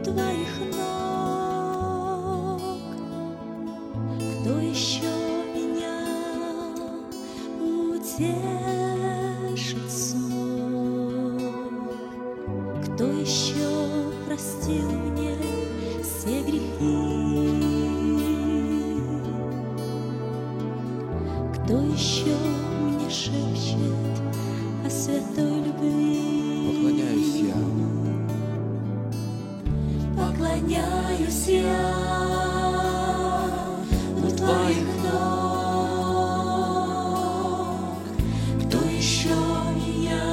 Твоих ног. Кто еще меня утешит снова? Кто еще простил мне все грехи? Кто еще мне шепчет о святой любви? Поклоняюсь я. Поклоняюсь я у Твоих ног. Кто еще меня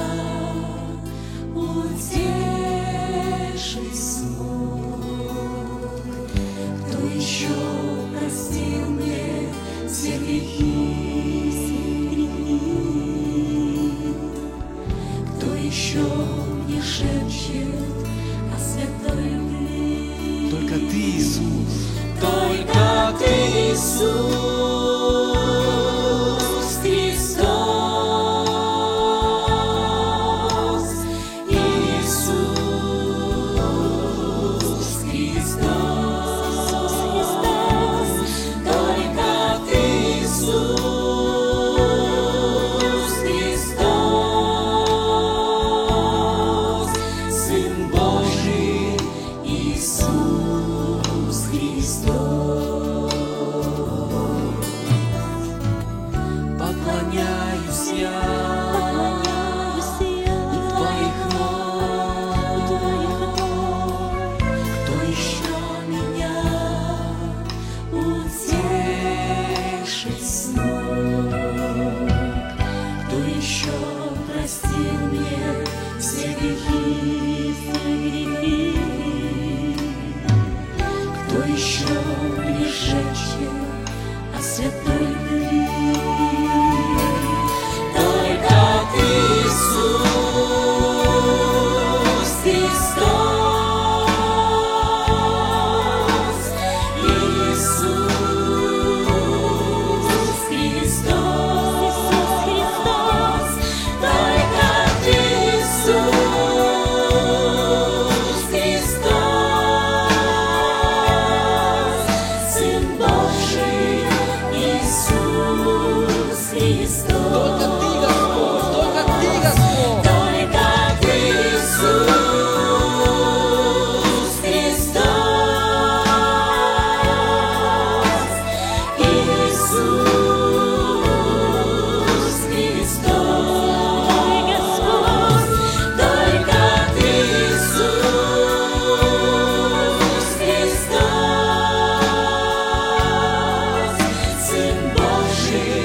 утешит смог? Кто еще простил мне все грехи? Кто еще мне шепчет о святой любви? Только Ты, Иисус. Только Ты, Иисус Христос, Иисус Христос, только Ты, Иисус Христос, Сын Божий, Иисус Христос. Поклоняюсь я у Твоих ног. Кто еще меня утешит снова? Кто еще простил мне все грехи? Кто еще мне шепчет о святой любви? Только Ты, Иисус Христос, Иисус Христос, только Ты, Иисус Христос, Сын Божий, Иисус Христос. Только Ты, Господь. Только Ты, Иисус Христос, Иисус Христос, Господь. Только Ты, Иисус Христос, Сын Божий,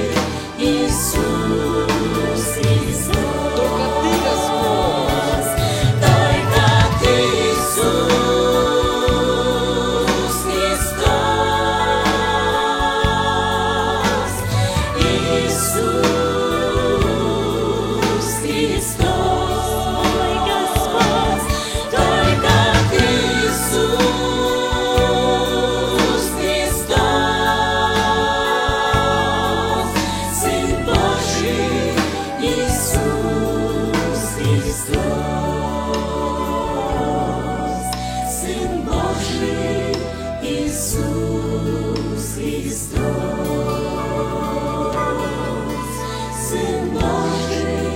Иисус Христос. Только Ты, Господь. Только Ты, Иисус Христос, Иисус Христос, мой Господь. Только Ты, Иисус Христос, Сын Божий, Иисус Христос, Сын Божий, Иисус Христос, Сын Божий,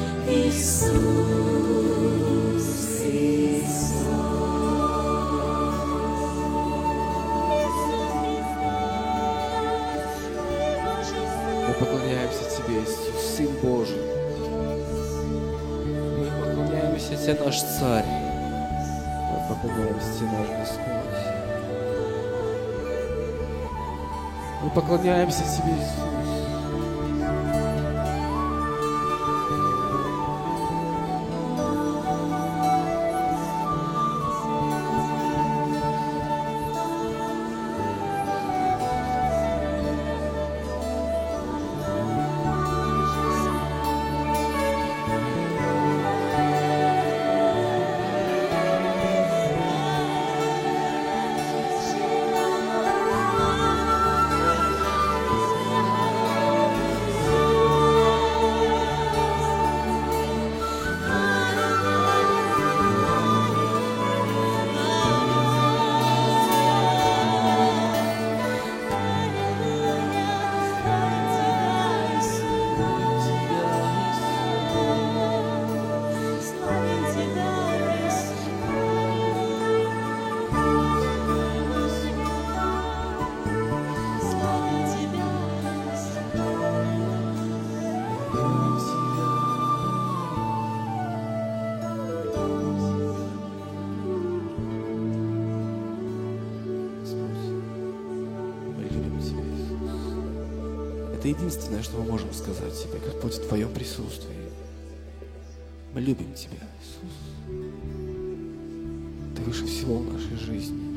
Иисус Мы поклоняемся Тебе, Иисус, Сын Божий. Мы поклоняемся Тебе, наш Царь. Мы поклоняемся Тебе, наш Господь. Мы поклоняемся Тебе, Иисус. Это единственное, что мы можем сказать себе, Господь, в Твоем присутствии. Мы любим Тебя, Иисус. Ты выше всего в нашей жизни.